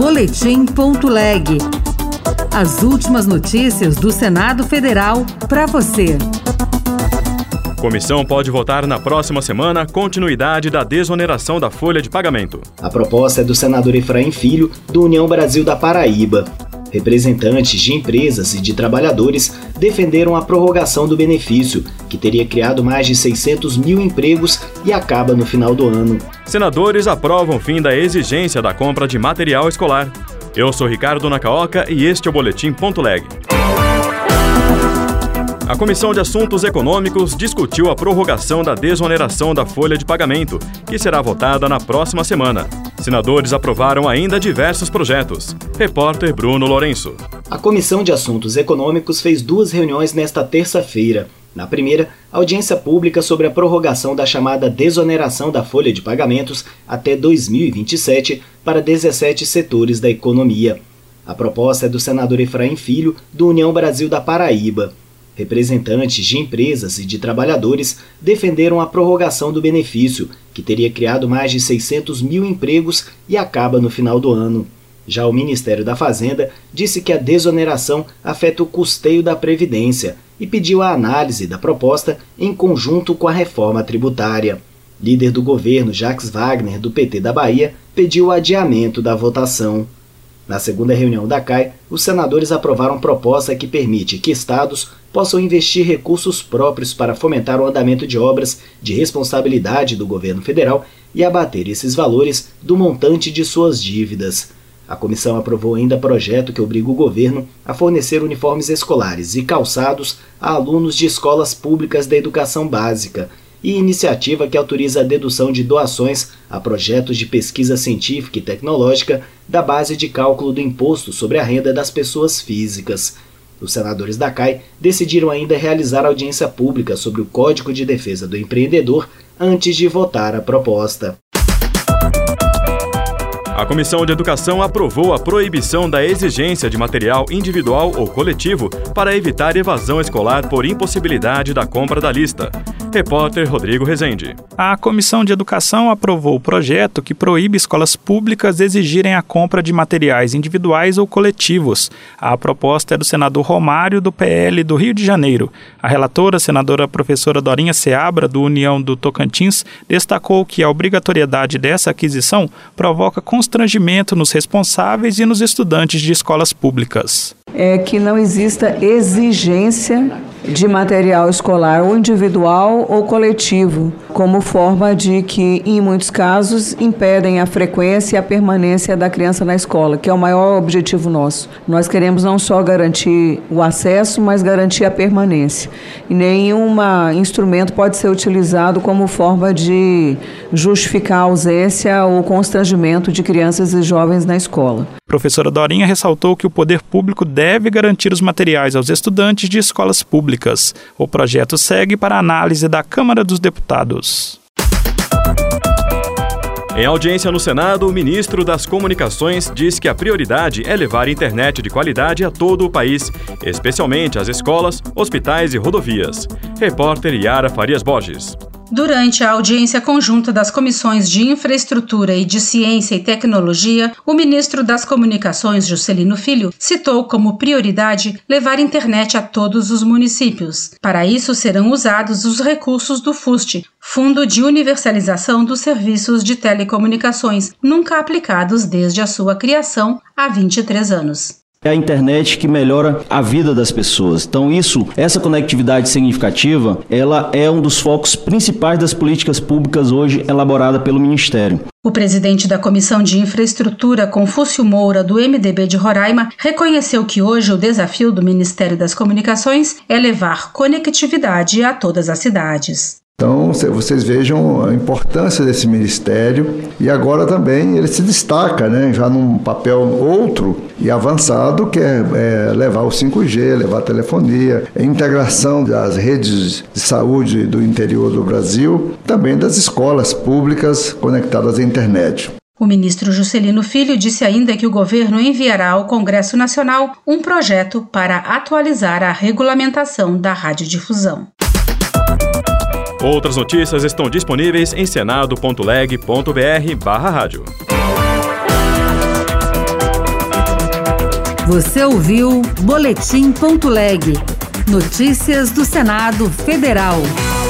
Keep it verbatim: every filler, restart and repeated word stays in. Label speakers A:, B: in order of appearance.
A: Boletim ponto leg. As últimas notícias do Senado Federal para você.
B: Comissão pode votar na próxima semana continuidade da desoneração da folha de pagamento.
C: A proposta é do senador Efraim Filho, do União Brasil da Paraíba. Representantes de empresas e de trabalhadores defenderam a prorrogação do benefício, que teria criado mais de seiscentos mil empregos e acaba no final do ano.
B: Senadores aprovam o fim da exigência da compra de material escolar. Eu sou Ricardo Nacaoca e este é o Boletim ponto leg. A Comissão de Assuntos Econômicos discutiu a prorrogação da desoneração da folha de pagamento, que será votada na próxima semana. Senadores aprovaram ainda diversos projetos. Repórter Bruno Lourenço.
C: A Comissão de Assuntos Econômicos fez duas reuniões nesta terça-feira. Na primeira, audiência pública sobre a prorrogação da chamada desoneração da folha de pagamentos até dois mil e vinte e sete para dezessete setores da economia. A proposta é do senador Efraim Filho, do União Brasil da Paraíba. Representantes de empresas e de trabalhadores defenderam a prorrogação do benefício, que teria criado mais de seiscentos mil empregos e acaba no final do ano. Já o Ministério da Fazenda disse que a desoneração afeta o custeio da Previdência e pediu a análise da proposta em conjunto com a reforma tributária. Líder do governo, Jacques Wagner, do P T da Bahia, pediu o adiamento da votação. Na segunda reunião da C A I, os senadores aprovaram proposta que permite que estados possam investir recursos próprios para fomentar o andamento de obras de responsabilidade do governo federal e abater esses valores do montante de suas dívidas. A comissão aprovou ainda projeto que obriga o governo a fornecer uniformes escolares e calçados a alunos de escolas públicas da educação básica e iniciativa que autoriza a dedução de doações a projetos de pesquisa científica e tecnológica da base de cálculo do imposto sobre a renda das pessoas físicas. Os senadores da C A I decidiram ainda realizar audiência pública sobre o Código de Defesa do Empreendedor antes de votar a proposta.
B: A Comissão de Educação aprovou a proibição da exigência de material individual ou coletivo para evitar evasão escolar por impossibilidade da compra da lista. Repórter Rodrigo Rezende.
D: A Comissão de Educação aprovou o projeto que proíbe escolas públicas exigirem a compra de materiais individuais ou coletivos. A proposta é do senador Romário, do P L do Rio de Janeiro. A relatora, a senadora professora Dorinha Seabra, do União do Tocantins, destacou que a obrigatoriedade dessa aquisição provoca constrangimento nos responsáveis e nos estudantes de escolas públicas.
E: É que não exista exigência de material escolar ou individual ou coletivo, como forma de que, em muitos casos, impedem a frequência e a permanência da criança na escola, que é o maior objetivo nosso. Nós queremos não só garantir o acesso, mas garantir a permanência. E nenhum instrumento pode ser utilizado como forma de justificar a ausência ou constrangimento de crianças e jovens na escola.
D: A professora Dorinha ressaltou que o poder público deve garantir os materiais aos estudantes de escolas públicas. O projeto segue para análise da Câmara dos Deputados.
B: Em audiência no Senado, o ministro das Comunicações diz que a prioridade é levar internet de qualidade a todo o país, especialmente às escolas, hospitais e rodovias. Repórter Yara Farias Borges.
F: Durante a audiência conjunta das Comissões de Infraestrutura e de Ciência e Tecnologia, o ministro das Comunicações, Juscelino Filho, citou como prioridade levar internet a todos os municípios. Para isso, serão usados os recursos do FUST, Fundo de Universalização dos Serviços de Telecomunicações, nunca aplicados desde a sua criação há vinte e três anos.
G: É a internet que melhora a vida das pessoas. Então isso, essa conectividade significativa, ela é um dos focos principais das políticas públicas hoje elaborada pelo Ministério.
F: O presidente da Comissão de Infraestrutura, Confúcio Moura, do M D B de Roraima, reconheceu que hoje o desafio do Ministério das Comunicações é levar conectividade a todas as cidades.
H: Então, vocês vejam a importância desse ministério e agora também ele se destaca, né, já num papel outro e avançado, que é, é levar o cinco G, levar a telefonia, a integração das redes de saúde do interior do Brasil, também das escolas públicas conectadas à internet.
F: O ministro Juscelino Filho disse ainda que o governo enviará ao Congresso Nacional um projeto para atualizar a regulamentação da radiodifusão.
B: Outras notícias estão disponíveis em senado ponto leg ponto br barra rádio.
A: Você ouviu Boletim Ponto Leg. Notícias do Senado Federal.